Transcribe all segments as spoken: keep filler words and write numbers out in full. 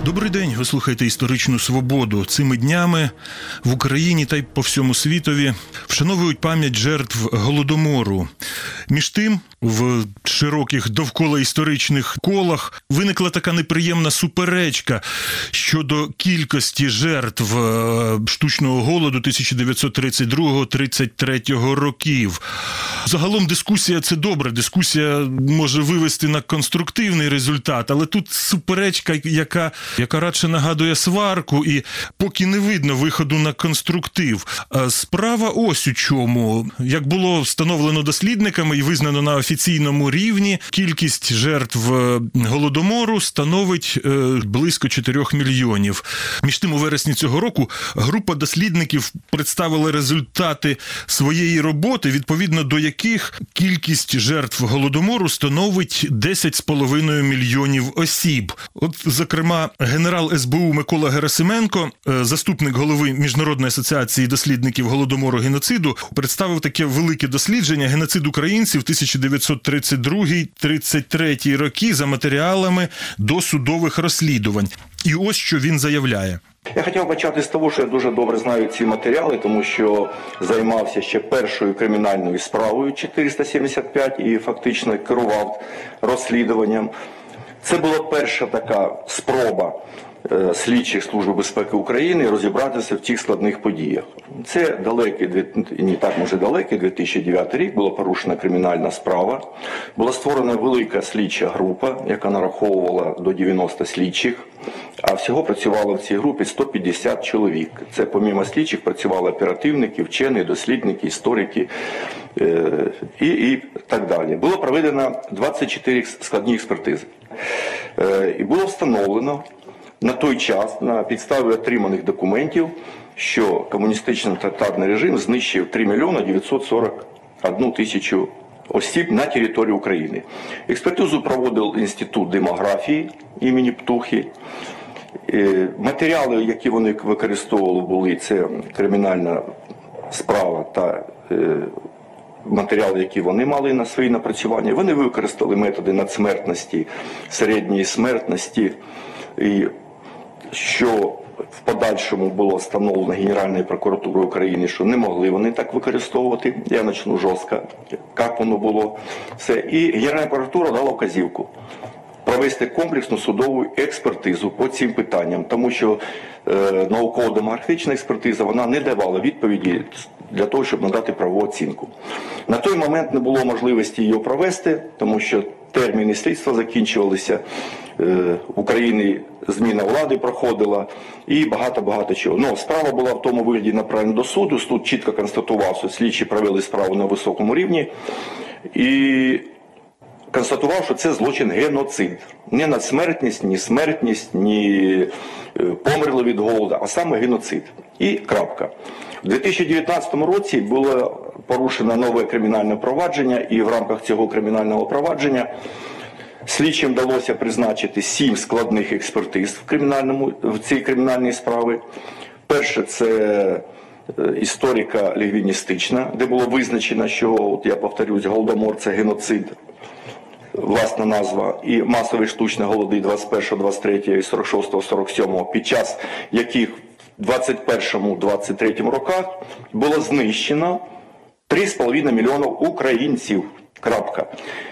Добрий день, ви слухаєте «Історичну свободу». Цими днями в Україні та й по всьому світові вшановують пам'ять жертв Голодомору. Між тим, в широких довкола історичних колах виникла така неприємна суперечка щодо кількості жертв штучного голоду тисяча дев'ятсот тридцять другого - тридцять третього років. Загалом дискусія – це добре, дискусія може вивести на конструктивний результат, але тут суперечка, яка, яка радше нагадує сварку, і поки не видно виходу на конструктив. Справа ось у чому. Як було встановлено дослідниками і визнано на офіційному рівні, кількість жертв Голодомору становить близько чотирьох мільйонів. Між тим, у вересні цього року група дослідників представила результати своєї роботи, відповідно до яких кількість жертв Голодомору становить десять з половиною мільйонів осіб. От, зокрема, генерал ес бе у Микола Герасименко, заступник голови Міжнародної асоціації дослідників Голодомору геноциду, представив таке велике дослідження «Геноцид українців тисяча дев'ятсот тридцять другий - тридцять третій роки» за матеріалами досудових розслідувань. І ось що він заявляє. Я хотів почати з того, що я дуже добре знаю ці матеріали, тому що займався ще першою кримінальною справою чотириста сімдесят п'ять і фактично керував розслідуванням. Це була перша така спроба слідчих Служби безпеки України розібратися в цих складних подіях. Це далекий, не так може далекий, дві тисячі дев'ятий рік, була порушена кримінальна справа. Була створена велика слідча група, яка нараховувала до дев'яноста слідчих, а всього працювало в цій групі сто п'ятдесят чоловік. Це помімо слідчих працювали оперативники, вчені, дослідники, історики е і, і так далі. Було проведено двадцять чотири складні експертизи. Е і було встановлено на той час, на підставі отриманих документів, що комуністичний тоталітарний режим знищив три мільйони дев'ятсот сорок одну тисячу осіб на території України. Експертизу проводив Інститут демографії імені Птухи. Матеріали, які вони використовували, були це кримінальна справа та матеріали, які вони мали на свої напрацювання. Вони використали методи надсмертності, середньої смертності, і що в подальшому було встановлено Генеральною прокуратурою України, що не могли вони так використовувати. Я почну жорстко, як воно було. Все. І Генеральна прокуратура дала вказівку провести комплексну судову експертизу по цим питанням, тому що е, науково-демографічна експертиза, вона не давала відповіді для того, щоб надати правову оцінку. На той момент не було можливості її провести, тому що терміни слідства закінчувалися, в Україні зміна влади проходила і багато-багато чого. Ну, справа була в тому вигляді направлена до суду, суд чітко констатував, що слідчі провели справу на високому рівні і констатував, що це злочин геноцид. Не надсмертність, ні смертність, ні померли від голоду, а саме геноцид. І крапка. У дві тисячі дев'ятнадцятому році було порушено нове кримінальне провадження, і в рамках цього кримінального провадження слідчим вдалося призначити сім складних експертиз в, кримінальному, в цій кримінальній справі. Перше – це історико-лінгвістична, де було визначено, що, от я повторюсь, Голодомор – це геноцид, власна назва, і масові штучні голоди двадцять першого - двадцять третього і сорок шостого - сорок сьомого, під час яких в двадцять першому - двадцять третьому роках було знищено три з половиною мільйона українців. Крапка.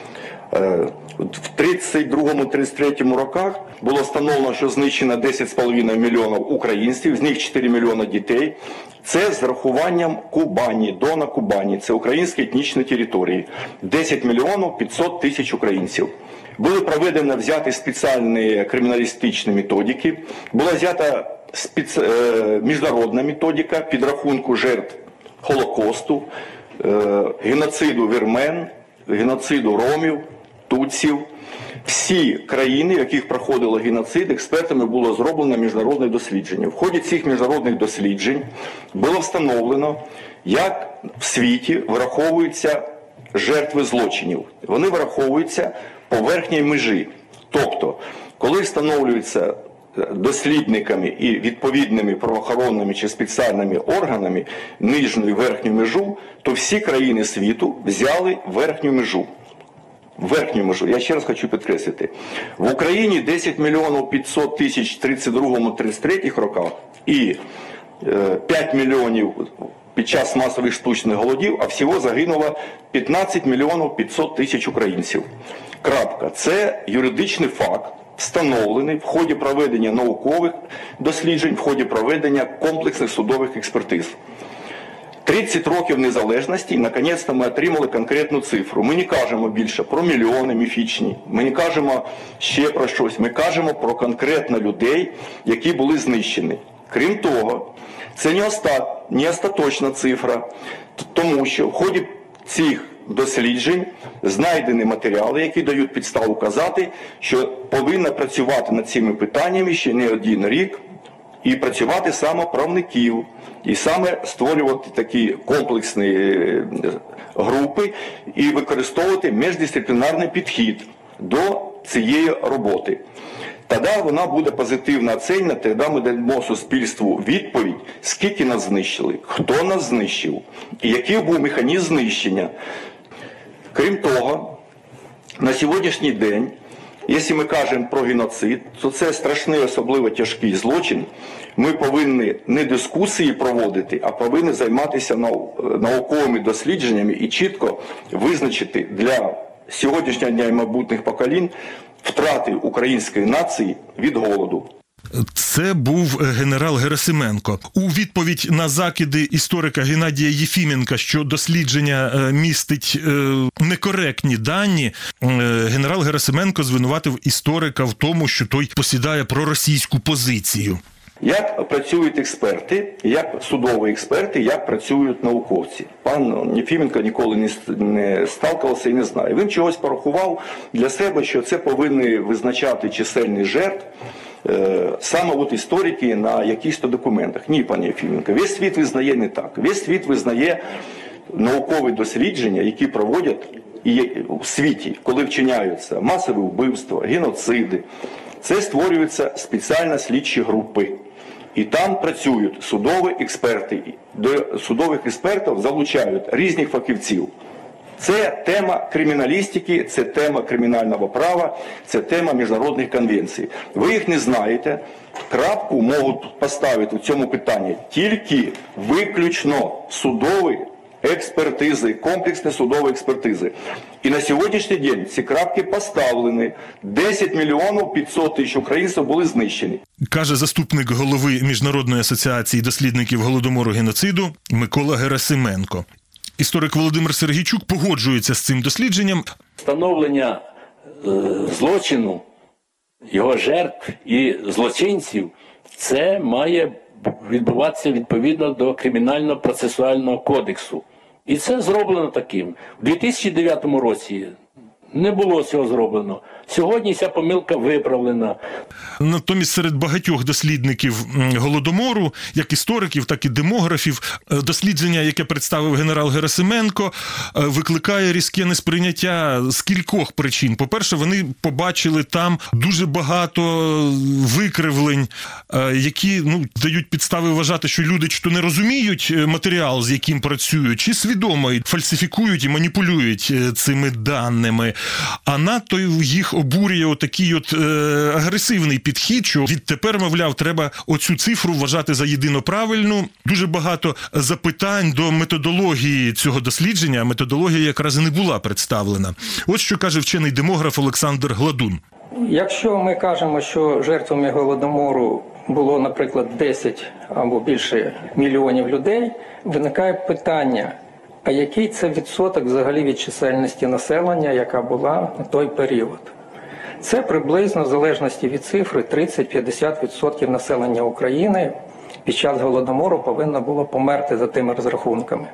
В тридцять другому - тридцять третьому роках було встановлено, що знищено десять з половиною мільйонів українців, з них чотири мільйони дітей. Це з рахуванням Кубані, Дона Кубані, це українські етнічні території. десять мільйонів п'ятсот тисяч українців. Були проведені, взяті спеціальні криміналістичні методики, була взята спец... міжнародна методика підрахунку жертв Холокосту, геноциду вірмен, геноциду ромів, туців. Всі країни, в яких проходило геноцид, експертами було зроблено міжнародне дослідження. В ході цих міжнародних досліджень було встановлено, як в світі враховуються жертви злочинів. Вони враховуються по верхній межі. Тобто, коли встановлюються дослідниками і відповідними правоохоронними чи спеціальними органами нижню і верхню межу, то всі країни світу взяли верхню межу. верхню межу. Я ще раз хочу підкреслити. В Україні десять мільйонів п'ятсот тисяч в тридцять другому - тридцять третьому роках і п'ять мільйонів під час масових штучних голодів, а всього загинуло п'ятнадцять мільйонів п'ятсот тисяч українців. Крапка. Це юридичний факт, встановлений в ході проведення наукових досліджень, в ході проведення комплексних судових експертиз. тридцять років незалежності, і, наконець-то, ми отримали конкретну цифру. Ми не кажемо більше про мільйони міфічні, ми не кажемо ще про щось, ми кажемо про конкретно людей, які були знищені. Крім того, це не, оста... не остаточна цифра, тому що в ході цих досліджень знайдені матеріали, які дають підставу казати, що повинна працювати над цими питаннями ще не один рік, і працювати саме правників, і саме створювати такі комплексні групи і використовувати міждисциплінарний підхід до цієї роботи. Тоді вона буде позитивно оцінена, тоді ми дамо суспільству відповідь, скільки нас знищили, хто нас знищив, і який був механізм знищення. Крім того, на сьогоднішній день, якщо ми кажемо про геноцид, то це страшний, особливо тяжкий злочин. Ми повинні не дискусії проводити, а повинні займатися науковими дослідженнями і чітко визначити для сьогоднішнього дня і майбутніх поколінь втрати української нації від голоду. Це був генерал Герасименко. У відповідь на закиди історика Геннадія Єфіменка, що дослідження містить некоректні дані, генерал Герасименко звинуватив історика в тому, що той посідає проросійську позицію. Як працюють експерти, як судові експерти, як працюють науковці. Пан Єфіменко ніколи не сталкувався і не знає. Він чогось порахував для себе, що це повинні визначати чисельність жертв, саме от історики на якихось документах. Ні, пане Єфіменко, весь світ визнає не так. Весь світ визнає наукові дослідження, які проводять і в світі, коли вчиняються масові вбивства, геноциди. Це створюються спеціально слідчі групи. І там працюють судові експерти. До судових експертів залучають різних фахівців. Це тема криміналістики, це тема кримінального права, це тема міжнародних конвенцій. Ви їх не знаєте, крапку можуть поставити в цьому питанні тільки виключно судові експертизи, комплексні судові експертизи. І на сьогоднішній день ці крапки поставлені. десять мільйонів п'ятсот тисяч українців були знищені. Каже заступник голови Міжнародної асоціації дослідників Голодомору геноциду Микола Герасименко. Історик Володимир Сергійчук погоджується з цим дослідженням. Встановлення е, злочину, його жертв і злочинців, це має відбуватися відповідно до Кримінально-процесуального кодексу. І це зроблено таким. У дві тисячі дев'ятому році не було цього зроблено. Сьогодні ця помилка виправлена. Натомість серед багатьох дослідників Голодомору, як істориків, так і демографів, дослідження, яке представив генерал Герасименко, викликає різке несприйняття з кількох причин. По-перше, вони побачили там дуже багато викривлень, які ну, дають підстави вважати, що люди чи то не розуміють матеріал, з яким працюють, чи свідомо фальсифікують і маніпулюють цими даними. А надто їх обурює отакий от е, агресивний підхід, що відтепер, мовляв, треба оцю цифру вважати за єдино правильну. Дуже багато запитань до методології цього дослідження, а методологія якраз і не була представлена. Ось що каже вчений демограф Олександр Гладун. Якщо ми кажемо, що жертвами Голодомору було, наприклад, десять або більше мільйонів людей, виникає питання, а який це відсоток взагалі від чисельності населення, яка була на той період? Це приблизно, в залежності від цифри, тридцять-п'ятдесят відсотків населення України під час Голодомору повинно було померти за тими розрахунками.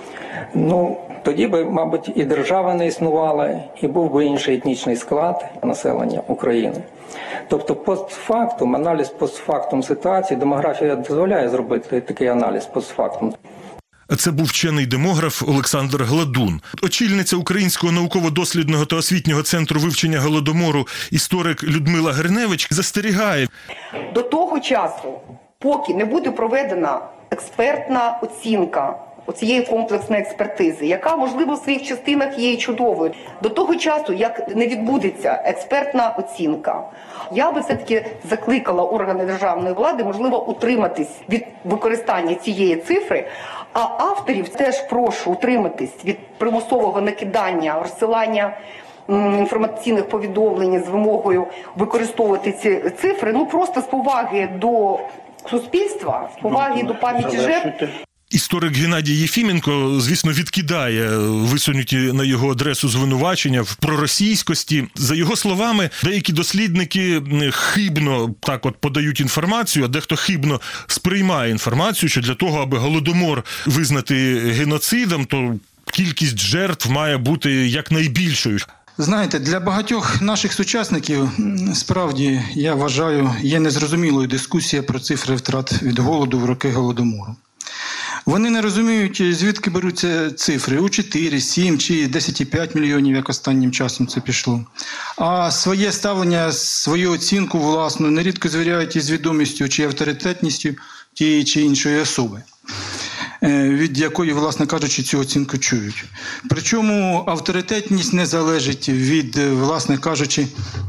Ну, тоді би, мабуть, і держава не існувала, і був би інший етнічний склад населення України. Тобто постфактум, аналіз постфактум ситуації, демографія дозволяє зробити такий аналіз постфактум. Це був вчений демограф Олександр Гладун. Очільниця Українського науково-дослідного та освітнього центру вивчення Голодомору історик Людмила Гриневич застерігає. До того часу, поки не буде проведена експертна оцінка оцієї комплексної експертизи, яка, можливо, в своїх частинах є і чудовою. До того часу, як не відбудеться експертна оцінка, я би все-таки закликала органи державної влади, можливо, утриматись від використання цієї цифри, а авторів теж прошу утриматись від примусового накидання, розсилання інформаційних повідомлень з вимогою використовувати ці цифри, ну просто з поваги до суспільства, з поваги до пам'яті жертв. Історик Геннадій Єфіменко, звісно, відкидає висунуті на його адресу звинувачення в проросійськості. За його словами, деякі дослідники хибно так от подають інформацію, а дехто хибно сприймає інформацію, що для того, аби Голодомор визнати геноцидом, то кількість жертв має бути якнайбільшою. Знаєте, для багатьох наших сучасників, справді, я вважаю, є незрозумілою дискусія про цифри втрат від голоду в роки Голодомору. Вони не розуміють, звідки беруться цифри – у чотири, сім чи десять цілих п'ять мільйонів, як останнім часом це пішло. А своє ставлення, свою оцінку власну нерідко звіряють із відомістю чи авторитетністю тієї чи іншої особи, від якої, власне кажучи, цю оцінку чують. Причому авторитетність не залежить від, власне кажучи,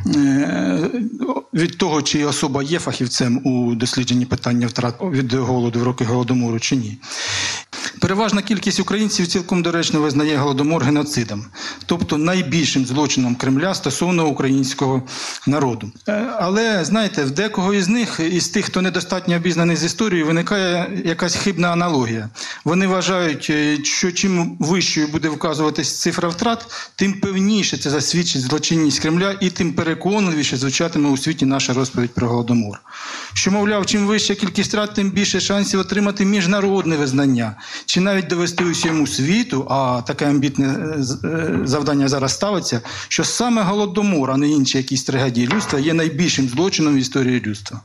від того, чи особа є фахівцем у дослідженні питання втрат від голоду в роки Голодомору чи ні. Переважна кількість українців цілком доречно визнає Голодомор геноцидом, тобто найбільшим злочином Кремля стосовно українського народу. Але, знаєте, в декого із них, із тих, хто недостатньо обізнаний з історією, виникає якась хибна аналогія. Вони вважають, що чим вищою буде вказуватись цифра втрат, тим певніше це засвідчить злочинність Кремля і тим переконливіше звучатиме у світі наша розповідь про Голодомор. Що, мовляв, чим вища кількість втрат, тим більше шансів отримати міжнародне визнання, чи навіть довести усьому світу, а таке амбітне завдання зараз ставиться, що саме Голодомор, а не інші якісь трагедії людства, є найбільшим злочином в історії людства.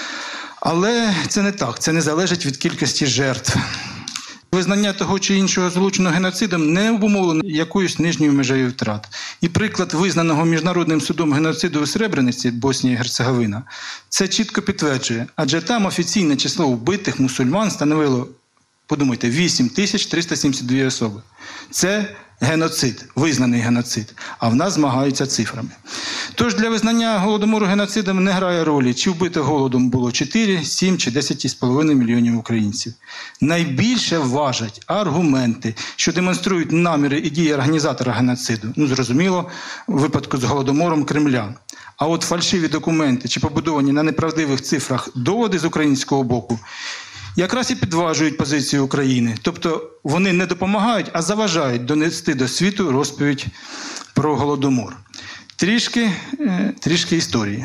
Але це не так, це не залежить від кількості жертв. Визнання того чи іншого злочину геноцидом не обумовлено якоюсь нижньою межею втрат. І приклад визнаного Міжнародним судом геноциду у Сребрениці, Боснія і Герцеговина, це чітко підтверджує, адже там офіційне число вбитих мусульман становило, подумайте, вісім тисяч триста сімдесят дві особи. Це геноцид, визнаний геноцид, а в нас змагаються цифрами. Тож для визнання Голодомору геноцидом не грає ролі, чи вбито голодом було чотири, сім чи десять цілих п'ять десятих мільйонів українців. Найбільше важать аргументи, що демонструють наміри і дії організатора геноциду. Ну, зрозуміло, в випадку з Голодомором Кремля. А от фальшиві документи чи побудовані на неправдивих цифрах доводи з українського боку якраз і підважують позицію України. Тобто вони не допомагають, а заважають донести до світу розповідь про Голодомор. Трішки, трішки історії.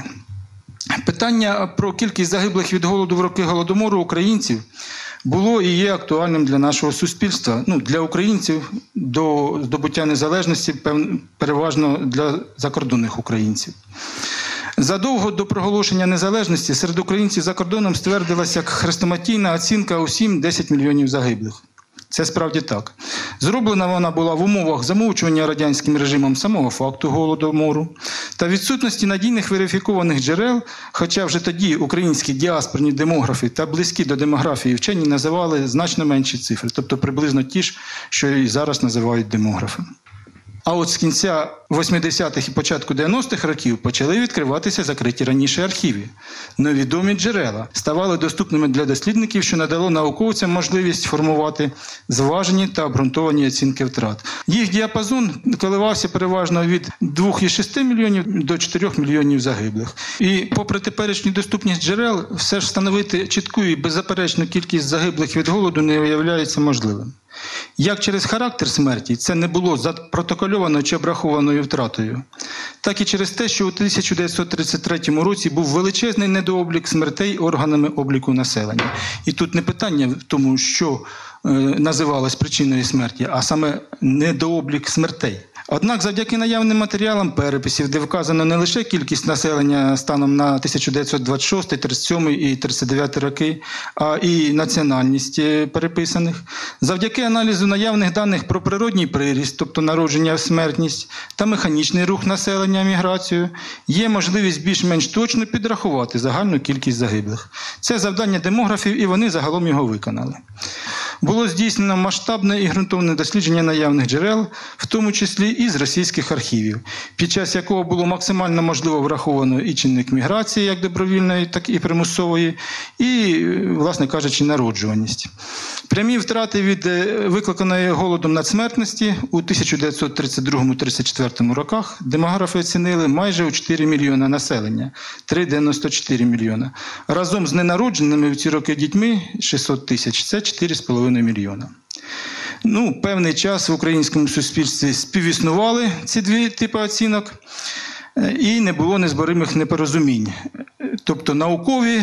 Питання про кількість загиблих від голоду в роки Голодомору українців було і є актуальним для нашого суспільства. Ну, для українців до здобуття незалежності, переважно для закордонних українців. Задовго до проголошення незалежності серед українців за кордоном ствердилася як хрестоматійна оцінка усім десять мільйонів загиблих. Це справді так. Зроблена вона була в умовах замовчування радянським режимом самого факту Голодомору та відсутності надійних верифікованих джерел, хоча вже тоді українські діаспорні демографи та близькі до демографії вчені називали значно менші цифри, тобто приблизно ті ж, що і зараз називають демографи. А от з кінця восьмидесятих і початку дев'яностих років почали відкриватися закриті раніше архіви. Невідомі джерела ставали доступними для дослідників, що надало науковцям можливість формувати зважені та обґрунтовані оцінки втрат. Їх діапазон коливався переважно від двох цілих шести десятих мільйонів до чотирьох мільйонів загиблих. І попри теперішню доступність джерел, все ж встановити чітку і беззаперечну кількість загиблих від голоду не виявляється можливим. Як через характер смерті це не було запротокольованою чи обрахованою втратою, так і через те, що у тисяча дев'ятсот тридцять третьому році був величезний недооблік смертей органами обліку населення. І тут не питання в тому, що е, називалось причиною смерті, а саме недооблік смертей. Однак завдяки наявним матеріалам переписів, де вказано не лише кількість населення станом на тисяча дев'ятсот двадцять шостий, тридцять сьомий і тридцять дев'ятий роки, а і національність переписаних, завдяки аналізу наявних даних про природній приріст, тобто народження, смертність та механічний рух населення, міграцію, є можливість більш-менш точно підрахувати загальну кількість загиблих. Це завдання демографів, і вони загалом його виконали. Було здійснено масштабне і ґрунтовне дослідження наявних джерел, в тому числі і з російських архівів, під час якого було максимально можливо враховано і чинник міграції, як добровільної, так і примусової, і, власне кажучи, народжуваність. Прямі втрати від викликаної голодом надсмертності у тисяча дев'ятсот тридцять другому - тридцять четвертому роках демографи оцінили майже у чотири мільйона населення – три цілих дев'яносто чотири мільйона. Разом з ненародженими в ці роки дітьми – шістсот тисяч – це чотири цілих п'ять десятих мільйона. Ну, певний час в українському суспільстві співіснували ці дві типи оцінок, і не було незборимих непорозумінь. Тобто наукові,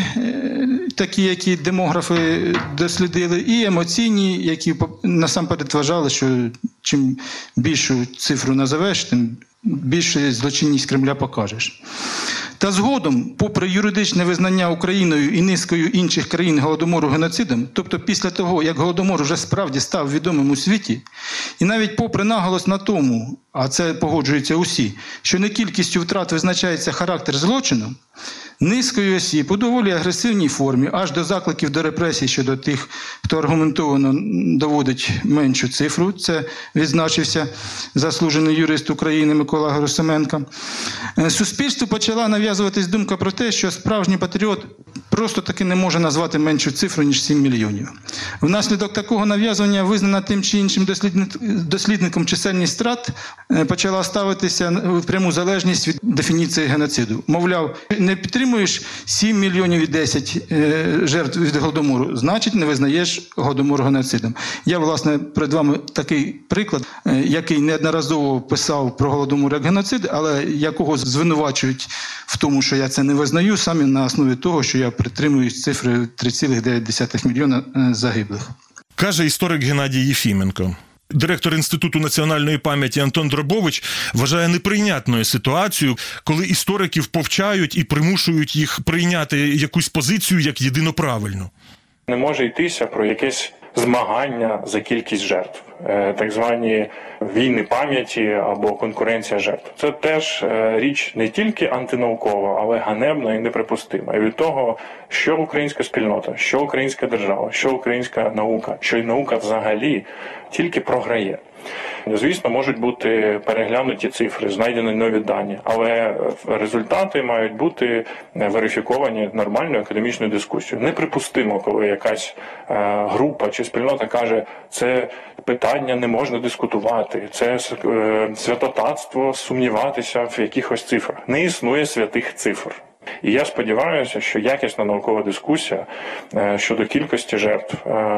такі, які демографи дослідили, і емоційні, які насамперед вважали, що чим більшу цифру назовеш, тим більше злочинність Кремля покажеш. Та згодом, попри юридичне визнання Україною і низкою інших країн Голодомору геноцидом, тобто після того, як Голодомор вже справді став відомим у світі, і навіть попри наголос на тому, а це погоджуються усі, що не кількістю втрат визначається характер злочину, низкою осіб у доволі агресивній формі, аж до закликів до репресій щодо тих, хто аргументовано доводить меншу цифру, це відзначився заслужений юрист України Микола Герасименко, суспільству почала нав'язуватись думка про те, що справжній патріот просто таки не може назвати меншу цифру, ніж сім мільйонів. Внаслідок такого нав'язування визнана тим чи іншим дослідником чисельність страт почала ставитися в пряму залежність від дефініції геноциду. Мовляв, не підтримуєш сім мільйонів і десять жертв від Голодомору, значить не визнаєш Голодомор геноцидом. Я, власне, перед вами такий приклад, який неодноразово писав про Голодомор як геноцид, але якого звинувачують в тому, що я це не визнаю, саме на основі того, що я притримуюсь цифри три цілих дев'ять десятих мільйона загиблих. Каже історик Геннадій Єфіменко. Директор Інституту національної пам'яті Антон Драбович вважає неприйнятною ситуацію, коли істориків повчають і примушують їх прийняти якусь позицію як єдино правильну. Не може йтися про якесь змагання за кількість жертв, так звані війни пам'яті або конкуренція жертв. Це теж річ не тільки антинаукова, але ганебна і неприпустима. І від того, що українська спільнота, що українська держава, що українська наука, що й наука взагалі тільки програє. Звісно, можуть бути переглянуті цифри, знайдені нові дані, але результати мають бути верифіковані нормальною академічною дискусією. Неприпустимо, коли якась група чи спільнота каже, це питання не можна дискутувати, це святотатство сумніватися в якихось цифрах. Не існує святих цифр. І я сподіваюся, що якісна наукова дискусія щодо кількості жертв,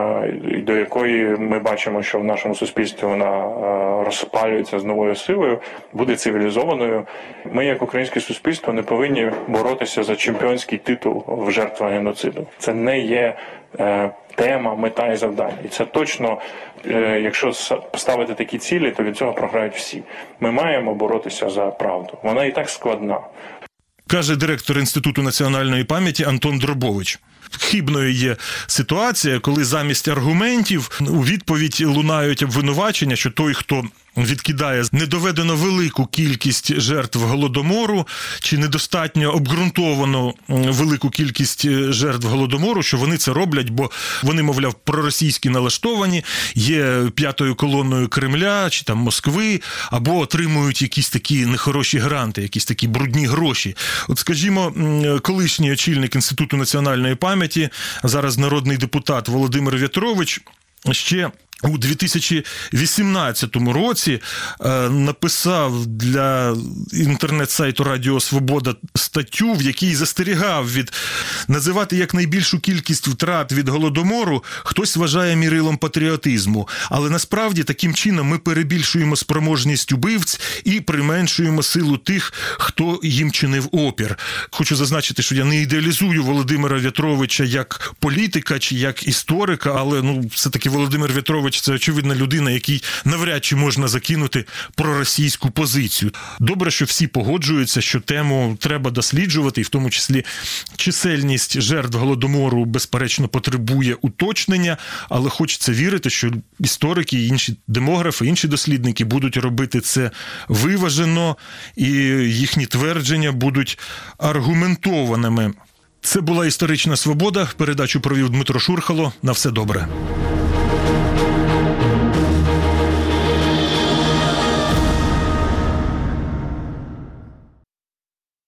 до якої ми бачимо, що в нашому суспільстві вона розпалюється з новою силою, буде цивілізованою. Ми, як українське суспільство, не повинні боротися за чемпіонський титул в жертвах геноциду. Це не є тема, мета і завдання. І це точно, якщо ставити такі цілі, то від цього програють всі. Ми маємо боротися за правду. Вона і так складна. Каже директор Інституту національної пам'яті Антон Драбович. Хибною є ситуація, коли замість аргументів у відповідь лунають обвинувачення, що той, хто відкидає недоведено велику кількість жертв Голодомору чи недостатньо обґрунтовано велику кількість жертв Голодомору, що вони це роблять, бо вони, мовляв, проросійські налаштовані, є п'ятою колоною Кремля чи там Москви, або отримують якісь такі нехороші гранти, якісь такі брудні гроші. От, скажімо, колишній очільник Інституту національної пам'яті, зараз народний депутат Володимир В'ятрович, ще у дві тисячі вісімнадцятому році е, написав для інтернет-сайту Радіо Свобода статтю, в якій застерігав від називати якнайбільшу кількість втрат від Голодомору хтось вважає мірилом патріотизму. Але насправді таким чином ми перебільшуємо спроможність убивць і применшуємо силу тих, хто їм чинив опір. Хочу зазначити, що я не ідеалізую Володимира В'ятровича як політика чи як історика, але ну все-таки Володимир В'ятрович Шухевич – це, очевидно, людина, якій навряд чи можна закинути проросійську позицію. Добре, що всі погоджуються, що тему треба досліджувати, і в тому числі чисельність жертв Голодомору, безперечно, потребує уточнення, але хочеться вірити, що історики, інші демографи, інші дослідники будуть робити це виважено, і їхні твердження будуть аргументованими. Це була «Історична свобода». Передачу провів Дмитро Шурхало. На все добре.